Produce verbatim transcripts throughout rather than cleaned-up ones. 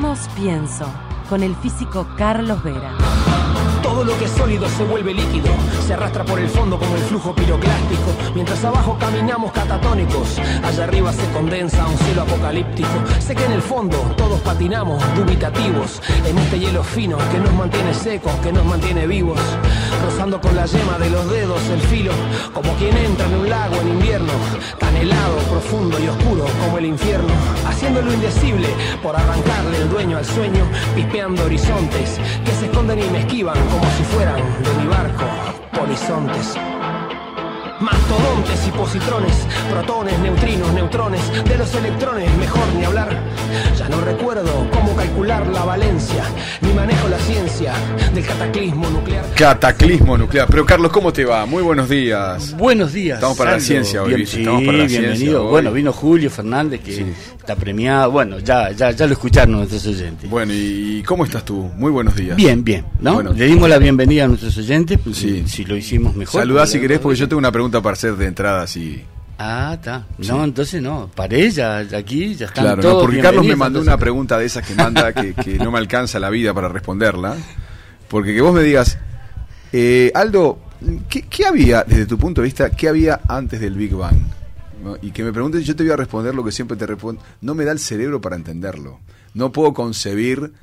Presentamos Pienso, con el físico Carlos Vera. Todo lo que es sólido se vuelve líquido, se arrastra por el fondo como el flujo piroclástico, mientras abajo caminamos catatónicos, allá arriba se condensa un cielo apocalíptico. Sé que en el fondo todos patinamos dubitativos, en este hielo fino que nos mantiene secos, que nos mantiene vivos, rozando con la yema de los dedos el filo, como quien entra en un lago en invierno, tan helado, profundo y oscuro como el infierno, haciendo lo indecible por arrancarle el dueño al sueño, pispeando horizontes que se esconden y me esquivan como si fueran de mi barco, polizontes. Mastodontes y positrones, protones, neutrinos, neutrones, de los electrones mejor ni hablar. Ya no recuerdo cómo calcular la valencia, ni manejo la ciencia del cataclismo nuclear. Cataclismo nuclear. Pero Carlos, ¿cómo te va? Muy buenos días. Buenos días. Estamos para Saldo. la ciencia hoy. Bien, sí, Estamos para la bienvenido. ciencia hoy. Bueno, vino Julio Fernández que sí. Está premiado. Bueno, ya, ya, ya lo escucharon nuestros oyentes. Bueno, ¿y cómo estás tú? Muy buenos días. Bien, bien, ¿no? Bueno, le dimos la bienvenida a nuestros oyentes. Sí. Si lo hicimos mejor. Saludá si querés, porque yo tengo una pregunta para hacer de entrada. Así. Ah, está. No, Sí. entonces no. Paré ya, aquí ya están Claro, todos. no, porque Carlos me mandó entonces. una pregunta de esas que manda que, que no me alcanza la vida para responderla. Porque que vos me digas, eh, Aldo, ¿qué, ¿qué había, desde tu punto de vista, qué había antes del Big Bang? ¿No? Y que me preguntes, yo te voy a responder lo que siempre te respondo. No me da el cerebro para entenderlo. No puedo concebir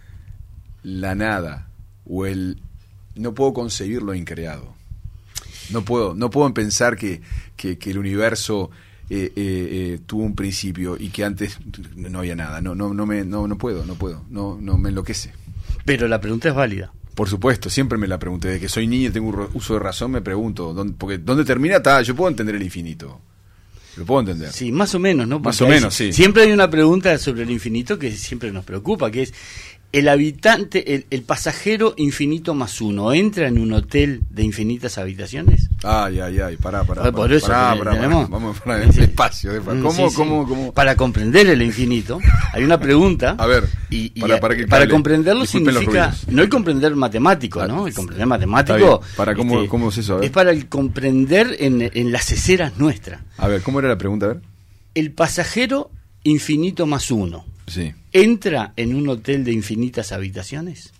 la nada o el, no puedo concebir lo increado. No puedo, no puedo pensar que, que, que el universo eh, eh, eh, tuvo un principio y que antes no había nada. No, no, no me, no, no puedo, no puedo, no, no me enloquece. Pero la pregunta es válida. Por supuesto, siempre me la pregunté. Desde que soy niño y tengo uso de razón, me pregunto, ¿dónde, porque ¿dónde termina? Está, yo puedo entender el infinito. Lo puedo entender. Sí, más o menos, ¿no? Porque Más o menos, hay, sí. Siempre hay una pregunta sobre el infinito que siempre nos preocupa, que es el habitante, el, el pasajero infinito más uno, ¿entra en un hotel de infinitas habitaciones? Ay, ay, ay, pará, pará. Ah, por eso, pará, porque pará, pará, tenemos- vamos para el Sí. espacio. eh, ¿Cómo, Sí, sí. cómo, cómo? Para comprender el infinito, hay una pregunta. A ver, y, y para- a- para que para cale. comprenderlo Disculpen los significa, ruidos. no el comprender matemático, ¿no? El comprender matemático. Está bien. Para, ¿cómo- cómo es eso? A ver. Es para el comprender en, en las esferas nuestras. A ver, ¿cómo era la pregunta? A ver. El pasajero infinito más uno, Sí. ¿entra en un hotel de infinitas habitaciones?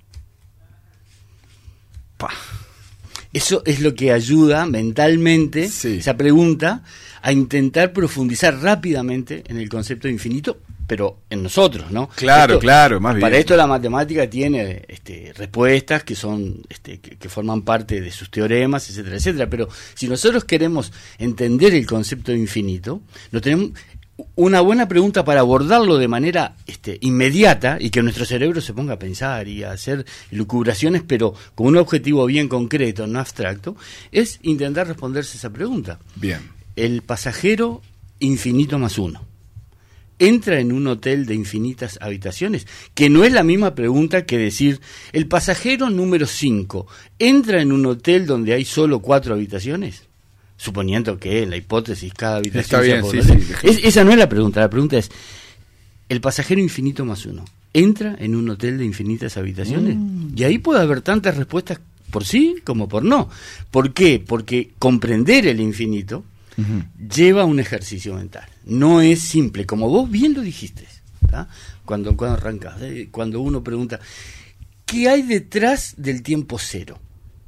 Pa. Eso es lo que ayuda mentalmente, Sí. esa pregunta, a intentar profundizar rápidamente en el concepto de infinito, pero en nosotros, ¿no? Claro, Esto- claro, más bien. Para esto la matemática tiene este, respuestas que son este, que, que forman parte de sus teoremas, etcétera, etcétera. Pero si nosotros queremos entender el concepto de infinito, no tenemos una buena pregunta para abordarlo de manera este, inmediata y que nuestro cerebro se ponga a pensar y a hacer lucubraciones, pero con un objetivo bien concreto, no abstracto, es intentar responderse esa pregunta. Bien. El pasajero infinito más uno entra en un hotel de infinitas habitaciones, que no es la misma pregunta que decir el pasajero número cinco entra en un hotel donde hay solo cuatro habitaciones, suponiendo que en la hipótesis cada habitación Está sea bien, por sí, hotel. sí. Es- esa no es la pregunta, la pregunta es el pasajero infinito más uno entra en un hotel de infinitas habitaciones, Mm. y ahí puede haber tantas respuestas por sí como por no. ¿Por qué? Porque comprender el infinito Ujú. lleva un ejercicio mental. No es simple, como vos bien lo dijiste, ¿tá? Cuando, cuando arrancas, ¿eh? Cuando uno pregunta, ¿qué hay detrás del tiempo cero?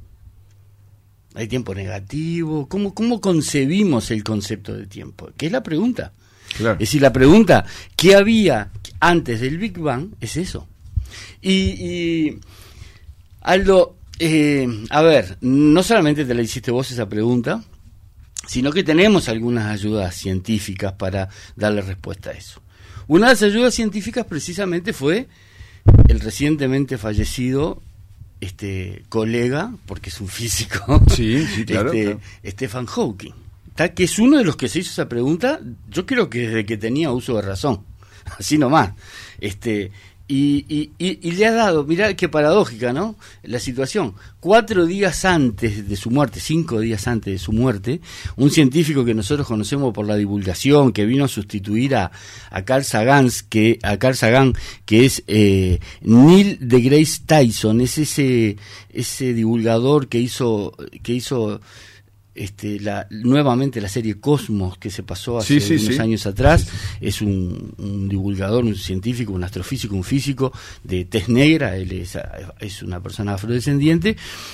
¿Hay tiempo negativo? ¿Cómo, cómo concebimos el concepto de tiempo? ¿Qué es la pregunta? Claro. Es decir, la pregunta, ¿qué había antes del Big Bang? Es eso. Y, y Aldo, eh, a ver, no solamente te la hiciste vos esa pregunta, sino que tenemos algunas ayudas científicas para darle respuesta a eso. Una de las ayudas científicas precisamente fue el recientemente fallecido este colega, porque es un físico, Sí, sí, claro, este, claro. Stephen Hawking, ¿tá? Que es uno de los que se hizo esa pregunta, yo creo que desde que tenía uso de razón, así nomás. Este, y, y, y, y le ha dado, mirá qué paradójica, ¿no? La situación. Cuatro días antes de su muerte, cinco días antes de su muerte, un científico que nosotros conocemos por la divulgación, que vino a sustituir a, a Carl Sagan, que, a Carl Sagan, que es eh, Neil deGrasse Tyson, es ese, ese divulgador que hizo, que hizo este, la, nuevamente la serie Cosmos que se pasó hace sí, sí, unos sí. años atrás. Sí, sí. Es un, un divulgador, un científico, un astrofísico, un físico de tez negra. Él es, es una persona afrodescendiente.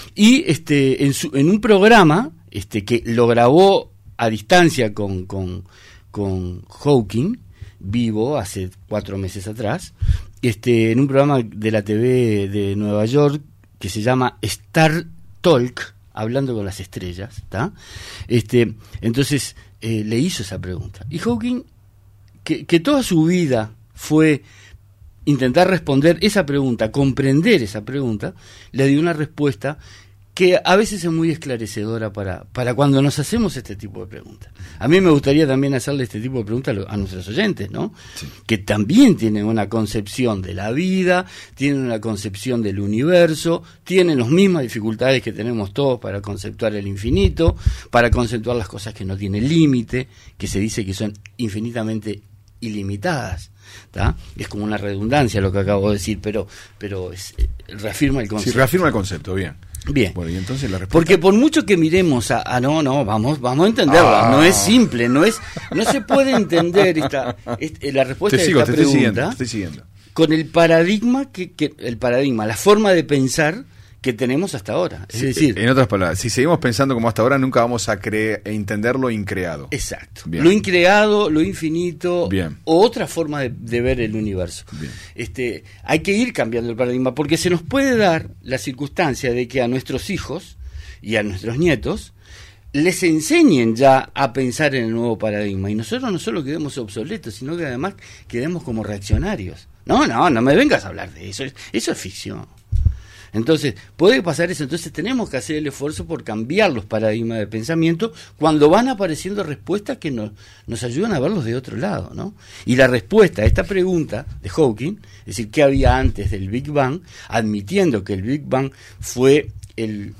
Y este, en, su, en un programa este, que lo grabó a distancia con, con, con Hawking, vivo, hace cuatro meses atrás, este, en un programa de la T V de Nueva York que se llama Star Talk, hablando con las estrellas, ¿tá? Este, entonces eh, le hizo esa pregunta. Y Hawking, que, que toda su vida fue intentar responder esa pregunta, comprender esa pregunta, le dio una respuesta que a veces es muy esclarecedora para, para cuando nos hacemos este tipo de preguntas. A mí me gustaría también hacerle este tipo de preguntas a, a nuestros oyentes, ¿no? Sí. Que también tienen una concepción de la vida, tienen una concepción del universo, tienen las mismas dificultades que tenemos todos para conceptuar el infinito, para conceptuar las cosas que no tienen límite, que se dice que son infinitamente ilimitadas. ¿Tá? Es como una redundancia lo que acabo de decir, pero, pero es, eh, reafirma el concepto. Sí, reafirma el concepto, bien. Bien. Bueno, y entonces la respuesta... Porque por mucho que miremos a, a no, no, vamos, vamos a entenderla, ah. no es simple, no es, no se puede entender esta, esta la respuesta te de sigo, esta te pregunta estoy siguiendo, te estoy siguiendo. Con el paradigma que, que, el paradigma, la forma de pensar que tenemos hasta ahora. Es sí, decir, en otras palabras, si seguimos pensando como hasta ahora, nunca vamos a creer, entender lo increado. Exacto. Bien. Lo increado, lo infinito, Bien. o otra forma de, de ver el universo. Bien. Este, hay que ir cambiando el paradigma, porque se nos puede dar la circunstancia de que a nuestros hijos y a nuestros nietos les enseñen ya a pensar en el nuevo paradigma, y nosotros no solo quedemos obsoletos, sino que además quedemos como reaccionarios. No, no, no me vengas a hablar de eso, eso es ficción. Entonces, puede pasar eso. Entonces tenemos que hacer el esfuerzo por cambiar los paradigmas de pensamiento cuando van apareciendo respuestas que nos, nos ayudan a verlos de otro lado, ¿no? Y la respuesta a esta pregunta de Hawking, es decir, ¿qué había antes del Big Bang? Admitiendo que el Big Bang fue el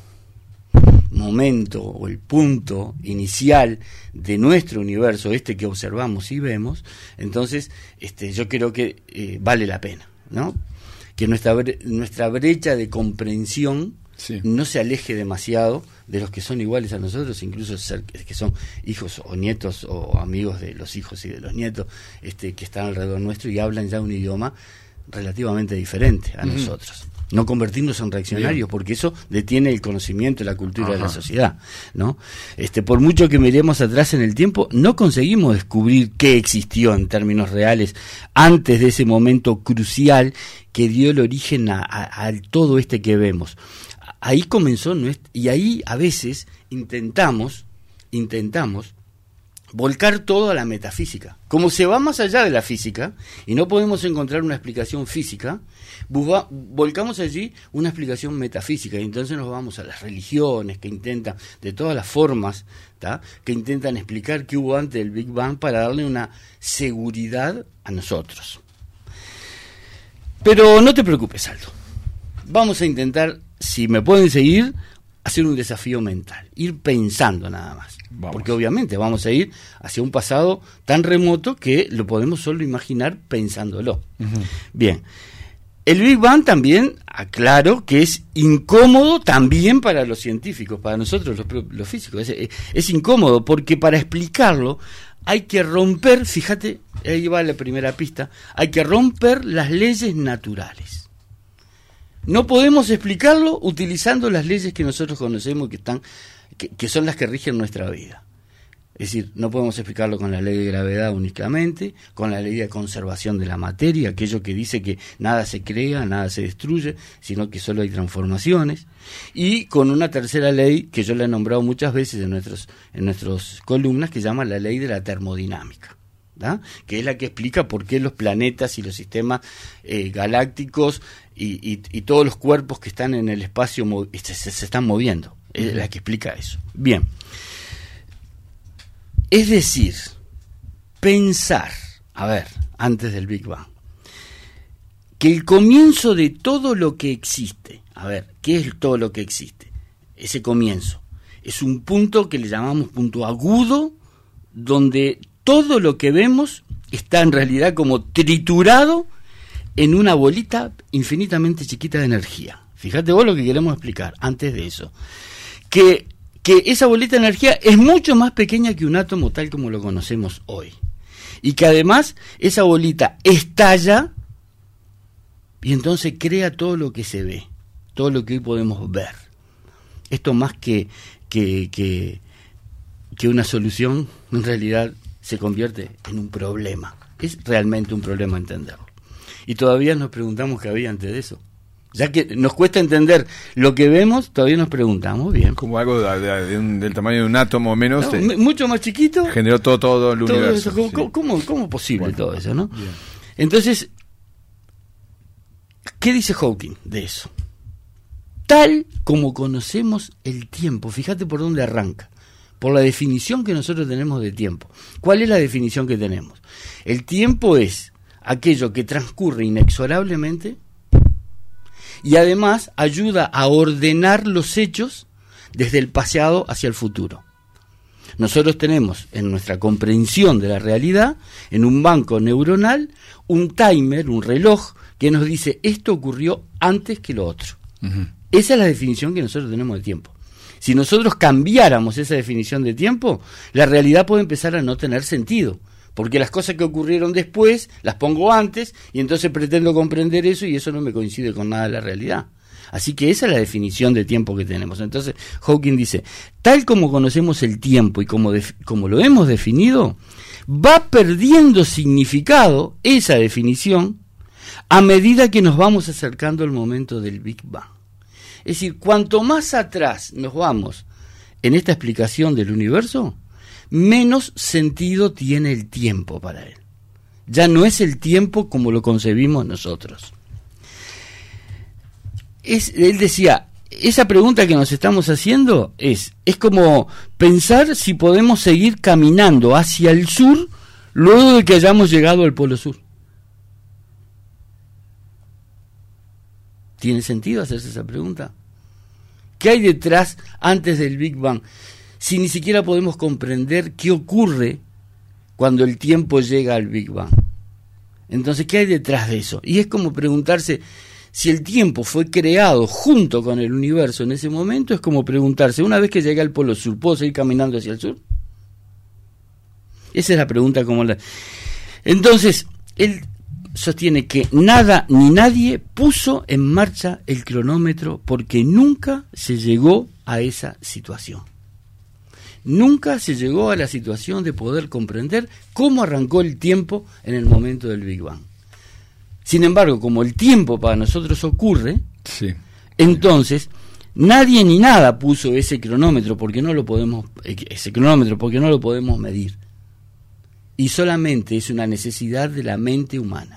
momento o el punto inicial de nuestro universo, este que observamos y vemos, entonces este, yo creo que eh, vale la pena, ¿no? Que nuestra bre- nuestra brecha de comprensión sí. no se aleje demasiado de los que son iguales a nosotros, incluso ser, que son hijos o nietos o amigos de los hijos y de los nietos este, que están alrededor nuestro y hablan ya un idioma relativamente diferente a uh-huh. nosotros. No convertirnos en reaccionarios, Bien. porque eso detiene el conocimiento y la cultura Ajá. de la sociedad, ¿no? Este, por mucho que miremos atrás en el tiempo, no conseguimos descubrir qué existió en términos reales antes de ese momento crucial que dio el origen a, a, a todo este que vemos. Ahí comenzó nuestro, y ahí a veces intentamos, intentamos volcar todo a la metafísica. Como se va más allá de la física y no podemos encontrar una explicación física, busca, volcamos allí una explicación metafísica, y entonces nos vamos a las religiones que intentan, de todas las formas, ¿tá? que intentan explicar qué hubo antes del Big Bang para darle una seguridad a nosotros. Pero no te preocupes, Aldo. Vamos a intentar, si me pueden seguir, hacer un desafío mental, ir pensando nada más. Vamos. Porque obviamente vamos a ir hacia un pasado tan remoto que lo podemos solo imaginar pensándolo. Uh-huh. Bien, el Big Bang también, aclaro, que es incómodo también para los científicos, para nosotros los, los físicos. Es, es incómodo porque para explicarlo hay que romper, fíjate, ahí va la primera pista, hay que romper las leyes naturales. No podemos explicarlo utilizando las leyes que nosotros conocemos que están que, que son las que rigen nuestra vida. Es decir, no podemos explicarlo con la ley de gravedad únicamente, con la ley de conservación de la materia, aquello que dice que nada se crea, nada se destruye, sino que solo hay transformaciones, y con una tercera ley que yo la he nombrado muchas veces en nuestros en nuestras columnas, que se llama la ley de la termodinámica, ¿da? Que es la que explica por qué los planetas y los sistemas eh, galácticos y, y, y todos los cuerpos que están en el espacio mov- se, se, se están moviendo. Es la que explica eso. Bien. Es decir, pensar, a ver, antes del Big Bang, que el comienzo de todo lo que existe, a ver, ¿qué es todo lo que existe? Ese comienzo es un punto que le llamamos punto agudo, donde todo lo que vemos está en realidad como triturado en una bolita infinitamente chiquita de energía. Fíjate vos lo que queremos explicar antes de eso. Que que esa bolita de energía es mucho más pequeña que un átomo tal como lo conocemos hoy. Y que además esa bolita estalla y entonces crea todo lo que se ve, todo lo que hoy podemos ver. Esto más que, que, que, que una solución, en realidad se convierte en un problema. Es realmente un problema entenderlo. Y todavía nos preguntamos qué había antes de eso. Ya que nos cuesta entender lo que vemos, todavía nos preguntamos, bien. Como algo de, de, de un, del tamaño de un átomo o menos. No, m- mucho más chiquito. Generó todo, todo el todo universo. Eso, ¿cómo, sí. cómo, cómo, cómo posible bueno, todo eso, no? Bien. Entonces, ¿qué dice Hawking de eso? Tal como conocemos el tiempo, fíjate por dónde arranca, por la definición que nosotros tenemos de tiempo. ¿Cuál es la definición que tenemos? El tiempo es aquello que transcurre inexorablemente y además ayuda a ordenar los hechos desde el pasado hacia el futuro. Nosotros tenemos en nuestra comprensión de la realidad, en un banco neuronal, un timer, un reloj, que nos dice esto ocurrió antes que lo otro. Uh-huh. Esa es la definición que nosotros tenemos de tiempo. Si nosotros cambiáramos esa definición de tiempo, la realidad puede empezar a no tener sentido, porque las cosas que ocurrieron después las pongo antes y entonces pretendo comprender eso y eso no me coincide con nada de la realidad. Así que esa es la definición de tiempo que tenemos. Entonces Hawking dice, tal como conocemos el tiempo y como, def- como lo hemos definido, va perdiendo significado esa definición a medida que nos vamos acercando al momento del Big Bang. Es decir, cuanto más atrás nos vamos en esta explicación del universo, menos sentido tiene el tiempo para él. Ya no es el tiempo como lo concebimos nosotros. Es, él decía, esa pregunta que nos estamos haciendo es, es como pensar si podemos seguir caminando hacia el sur luego de que hayamos llegado al Polo Sur. ¿Tiene sentido hacerse esa pregunta? ¿Qué hay detrás antes del Big Bang? Si ni siquiera podemos comprender qué ocurre cuando el tiempo llega al Big Bang. Entonces, ¿qué hay detrás de eso? Y es como preguntarse, si el tiempo fue creado junto con el universo en ese momento, es como preguntarse, una vez que llegué al Polo Sur, ¿puedo seguir caminando hacia el sur? Esa es la pregunta como la... Entonces, él sostiene que nada ni nadie puso en marcha el cronómetro porque nunca se llegó a esa situación. Nunca se llegó a la situación de poder comprender cómo arrancó el tiempo en el momento del Big Bang. Sin embargo, como el tiempo para nosotros ocurre, sí. entonces nadie ni nada puso ese cronómetro porque no lo podemos ese cronómetro porque no lo podemos medir. Y solamente es una necesidad de la mente humana.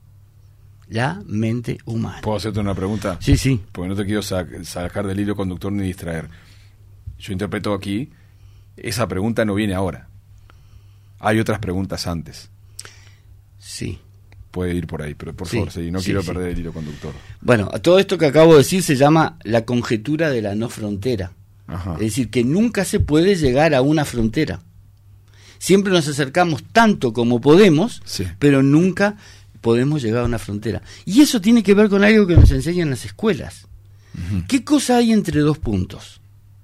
La mente humana. ¿Puedo hacerte una pregunta? Sí, sí. Porque no te quiero sac- sacar del hilo conductor ni distraer. Yo interpreto aquí, esa pregunta no viene ahora. Hay otras preguntas antes. Sí. Puede ir por ahí, pero por Sí, favor, sí, no sí, quiero sí. perder el hilo conductor. Bueno, todo esto que acabo de decir se llama la conjetura de la no frontera. Ajá. Es decir, que nunca se puede llegar a una frontera. Siempre nos acercamos tanto como podemos, Sí. pero nunca podemos llegar a una frontera. Y eso tiene que ver con algo que nos enseñan las escuelas. Uh-huh. ¿Qué cosa hay entre dos puntos?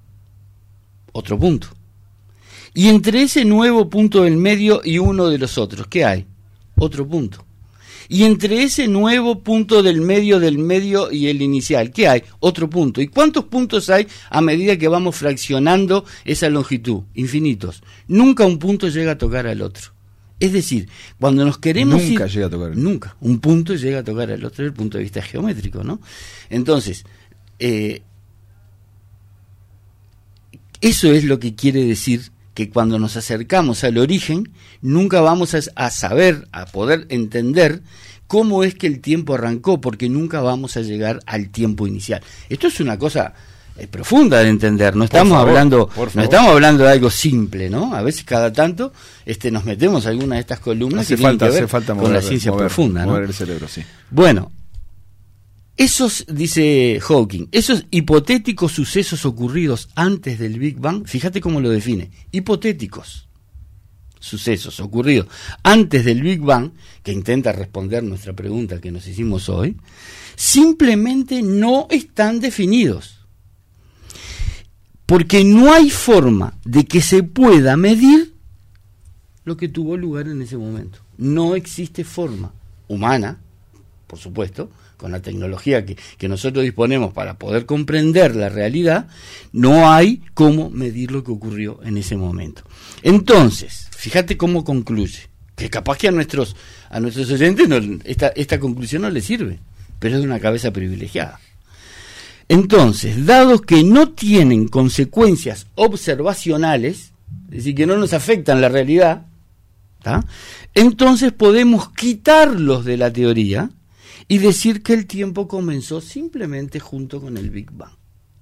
Otro punto. Y entre ese nuevo punto del medio y uno de los otros, ¿qué hay? Otro punto. Y entre ese nuevo punto del medio del medio y el inicial, ¿qué hay? Otro punto. ¿Y cuántos puntos hay a medida que vamos fraccionando esa longitud? Infinitos. Nunca un punto llega a tocar al otro. Es decir, cuando nos queremos ir... Nunca llega a tocar. Nunca. Un punto llega a tocar al otro desde el punto de vista geométrico, ¿no? Entonces, eh, eso es lo que quiere decir que cuando nos acercamos al origen, nunca vamos a, a saber, a poder entender cómo es que el tiempo arrancó, porque nunca vamos a llegar al tiempo inicial. Esto es una cosa eh, profunda de entender, no estamos favor, hablando, por no favor. estamos hablando de algo simple, ¿no? A veces cada tanto este nos metemos en alguna de estas columnas Hace que tienen falta, que ver hace falta con mover, la ciencia mover, profunda, ¿no? mover el cerebro, sí. Bueno, esos, dice Hawking, esos hipotéticos sucesos ocurridos antes del Big Bang, fíjate cómo lo define, hipotéticos sucesos ocurridos antes del Big Bang, que intenta responder nuestra pregunta que nos hicimos hoy, simplemente no están definidos. porque no hay forma de que se pueda medir lo que tuvo lugar en ese momento. No existe forma humana, por supuesto, con la tecnología que, que nosotros disponemos para poder comprender la realidad, no hay cómo medir lo que ocurrió en ese momento. Entonces, fíjate cómo concluye, que capaz que a nuestros a nuestros oyentes no, esta, esta conclusión no les sirve, pero es de una cabeza privilegiada. Entonces, dados que no tienen consecuencias observacionales, es decir, que no nos afectan la realidad, ¿tá? Entonces podemos quitarlos de la teoría y decir que el tiempo comenzó simplemente junto con el Big Bang.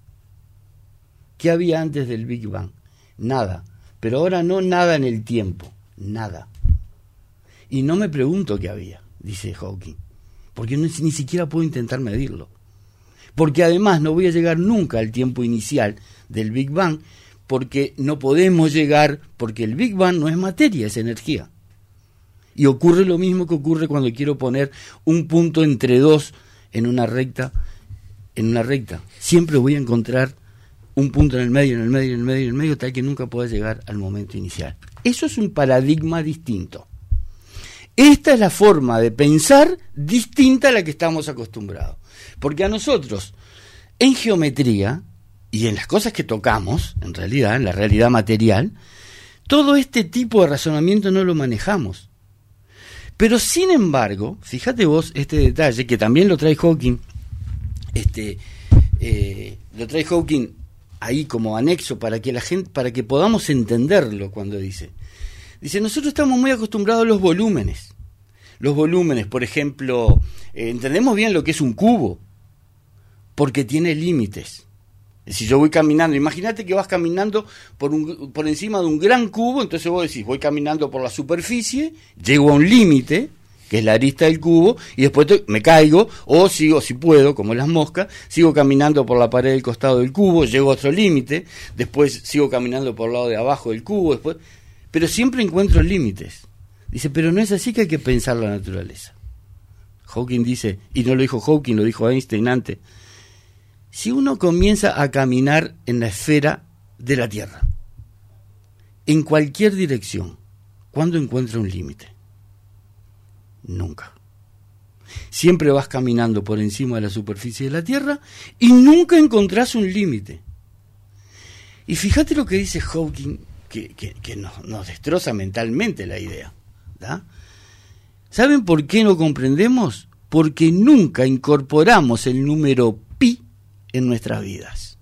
¿Qué había antes del Big Bang? Nada. Pero ahora no nada en el tiempo, nada. Y no me pregunto qué había, dice Hawking, porque no, ni siquiera puedo intentar medirlo. Porque además no voy a llegar nunca al tiempo inicial del Big Bang, porque no podemos llegar, porque el Big Bang no es materia, es energía. Y ocurre lo mismo que ocurre cuando quiero poner un punto entre dos en una recta, en una recta. Siempre voy a encontrar un punto en el medio, en el medio, en el medio, en el medio, tal que nunca pueda llegar al momento inicial. Eso es un paradigma distinto. Esta es la forma de pensar distinta a la que estamos acostumbrados. Porque a nosotros, en geometría, y en las cosas que tocamos, en realidad, en la realidad material, todo este tipo de razonamiento no lo manejamos. Pero sin embargo, fíjate vos este detalle, que también lo trae Hawking, este, eh, lo trae Hawking ahí como anexo para que la gente, para que podamos entenderlo cuando dice. Dice, nosotros estamos muy acostumbrados a los volúmenes. Los volúmenes, por ejemplo, eh, entendemos bien lo que es un cubo, porque tiene límites. Si yo voy caminando, imagínate que vas caminando por, un, por encima de un gran cubo, entonces vos decís, voy caminando por la superficie, llego a un límite, que es la arista del cubo, y después te, me caigo, o sigo, si puedo, como las moscas, sigo caminando por la pared del costado del cubo, llego a otro límite, después sigo caminando por el lado de abajo del cubo, después, pero siempre encuentro límites. Dice, pero no es así que hay que pensar la naturaleza. Hawking dice, y no lo dijo Hawking, lo dijo Einstein antes, si uno comienza a caminar en la esfera de la Tierra, en cualquier dirección, ¿cuándo encuentra un límite? Nunca. Siempre vas caminando por encima de la superficie de la Tierra y nunca encontrás un límite. Y fíjate lo que dice Hawking, que, que, que nos, nos destroza mentalmente la idea, ¿da? ¿Saben por qué no comprendemos? Porque nunca incorporamos el número pi en nuestras vidas.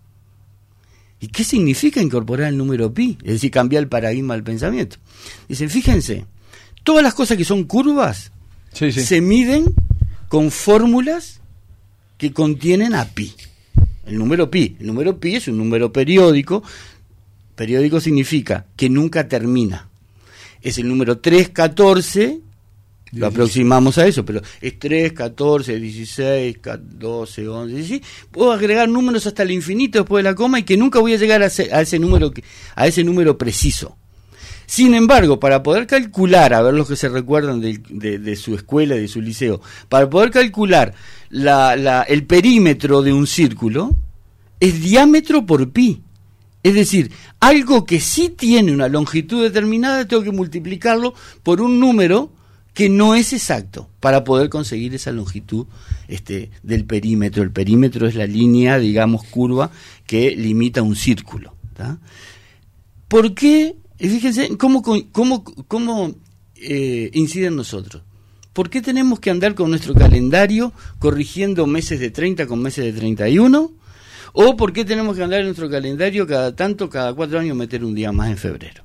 ¿Y qué significa incorporar el número pi? Es decir, cambiar el paradigma del pensamiento. Dicen, fíjense, todas las cosas que son curvas sí, sí. se miden con fórmulas que contienen a pi. El número pi. El número pi es un número periódico. Periódico significa que nunca termina. Es el número tres, catorce. Lo aproximamos a eso, pero es tres, catorce, dieciséis, doce, once, dieciséis. Puedo agregar números hasta el infinito después de la coma y que nunca voy a llegar a ese, a ese número a ese número preciso. Sin embargo, para poder calcular, a ver los que se recuerdan de, de, de su escuela y de su liceo, para poder calcular la, la, el perímetro de un círculo, es diámetro por pi. Es decir, algo que sí tiene una longitud determinada, tengo que multiplicarlo por un número que no es exacto para poder conseguir esa longitud este, del perímetro. El perímetro es la línea, digamos, curva que limita un círculo, ¿tá? ¿Por qué? Fíjense cómo, cómo, cómo eh, incide en nosotros. ¿Por qué tenemos que andar con nuestro calendario corrigiendo meses de treinta con meses de treinta y uno? ¿O por qué tenemos que andar en nuestro calendario cada tanto, cada cuatro años, meter un día más en febrero?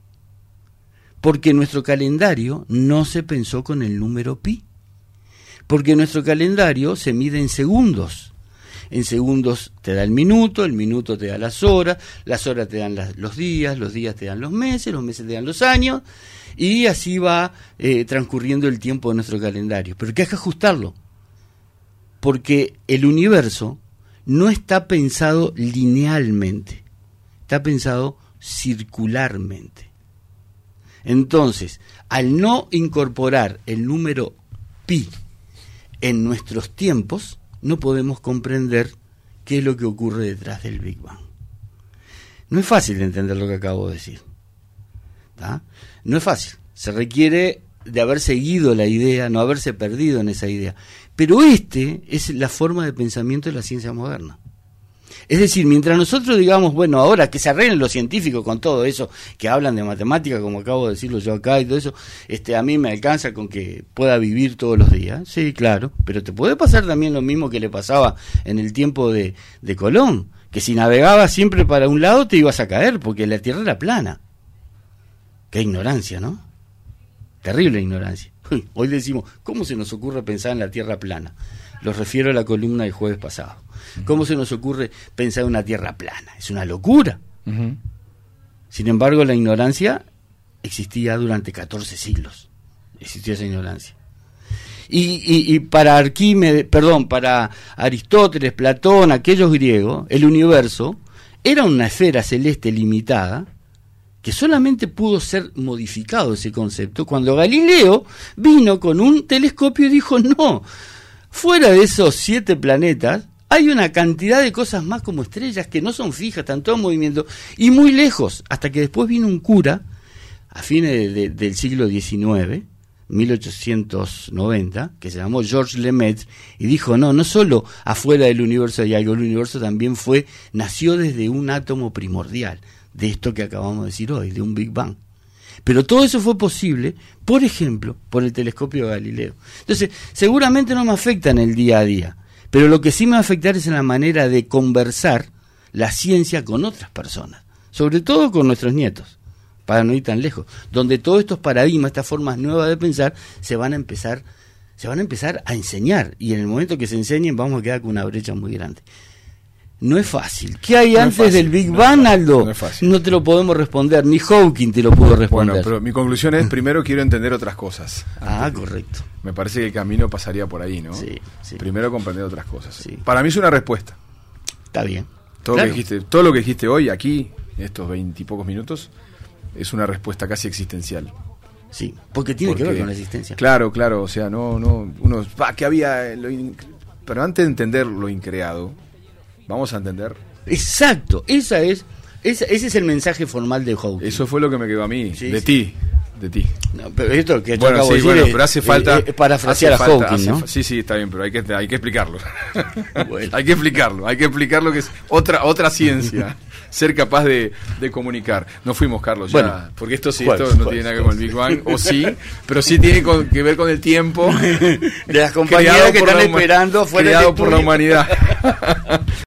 Porque nuestro calendario no se pensó con el número pi. Porque nuestro calendario se mide en segundos. En segundos te da el minuto, el minuto te da las horas, las horas te dan las, los días, los días te dan los meses, los meses te dan los años, y así va eh, transcurriendo el tiempo de nuestro calendario. Pero que hay que ajustarlo. Porque el universo no está pensado linealmente, está pensado circularmente. Entonces, al no incorporar el número pi en nuestros tiempos, no podemos comprender qué es lo que ocurre detrás del Big Bang. No es fácil de entender lo que acabo de decir. ¿Tá? No es fácil. Se requiere de haber seguido la idea, no haberse perdido en esa idea. Pero este es la forma de pensamiento de la ciencia moderna. Es decir, mientras nosotros digamos, bueno, ahora que se arreglen los científicos con todo eso, que hablan de matemática, como acabo de decirlo yo acá y todo eso, este, a mí me alcanza con que pueda vivir todos los días. Sí, claro, pero te puede pasar también lo mismo que le pasaba en el tiempo de, de Colón, que si navegabas siempre para un lado te ibas a caer, porque la Tierra era plana. Qué ignorancia, ¿no? Terrible ignorancia. Hoy decimos, ¿cómo se nos ocurre pensar en la Tierra plana? Los refiero a la columna del jueves pasado. ¿Cómo se nos ocurre pensar en una Tierra plana? Es una locura. Uh-huh. Sin embargo, la ignorancia existía durante catorce siglos. Existió esa ignorancia. Y, y, y para Arquímedes, perdón, para Aristóteles, Platón, aquellos griegos, el universo era una esfera celeste limitada que solamente pudo ser modificado ese concepto cuando Galileo vino con un telescopio y dijo, no, fuera de esos siete planetas hay una cantidad de cosas más como estrellas que no son fijas, están todas en movimiento y muy lejos, hasta que después vino un cura a fines de, de, del siglo diecinueve, mil ochocientos noventa, que se llamó Georges Lemaitre, y dijo, no, no solo afuera del universo hay algo, el universo también fue, nació desde un átomo primordial, de esto que acabamos de decir hoy, de un Big Bang. Pero todo eso fue posible, por ejemplo, por el telescopio de Galileo. Entonces, seguramente no me afecta en el día a día, pero lo que sí me va a afectar es en la manera de conversar la ciencia con otras personas, sobre todo con nuestros nietos, para no ir tan lejos, donde todos estos paradigmas, estas formas nuevas de pensar, se van a empezar, se van a empezar a enseñar, y en el momento que se enseñen vamos a quedar con una brecha muy grande. No es fácil. ¿Qué hay no antes fácil, del Big no Bang, Aldo? No, es no te lo podemos responder, ni Hawking te lo pudo responder. Bueno, pero mi conclusión es, primero quiero entender otras cosas. Ah, correcto. Me parece que el camino pasaría por ahí, ¿no? Sí, sí. Primero comprender otras cosas. Sí. Para mí es una respuesta. Está bien. Todo, claro. lo que dijiste, todo lo que dijiste hoy, aquí, en estos veintipocos minutos, es una respuesta casi existencial. Sí, porque tiene porque, que ver con la existencia. Claro, claro, o sea, no, no, uno, va, que había, lo in, pero antes de entender lo increado, vamos a entender. Exacto, esa es, esa, ese es el mensaje formal de Hawking. Eso fue lo que me quedó a mí, sí, de sí. ti, de ti. No, pero esto que bueno, acabo sí, de decir bueno, es, pero hace falta eh, eh, parafrasear a falta, Hawking, ¿no? Fa- sí, sí, está bien, pero hay que, hay que explicarlo. Bueno. hay que explicarlo, hay que explicarlo que es otra, otra ciencia. Ser capaz de, de comunicar. No fuimos, Carlos, ya, bueno, porque esto sí, esto no tiene nada que ver con el Big Bang, o sí, pero sí tiene con, que ver con el tiempo de las compañías que están esperando fuera creado por la humanidad.